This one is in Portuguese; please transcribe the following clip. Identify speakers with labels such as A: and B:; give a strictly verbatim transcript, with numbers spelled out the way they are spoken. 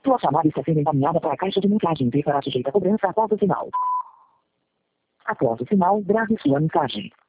A: Sua chamada está sendo encaminhada para a caixa de mensagens e será sujeita a cobrança após o sinal. Após o sinal, grave sua mensagem.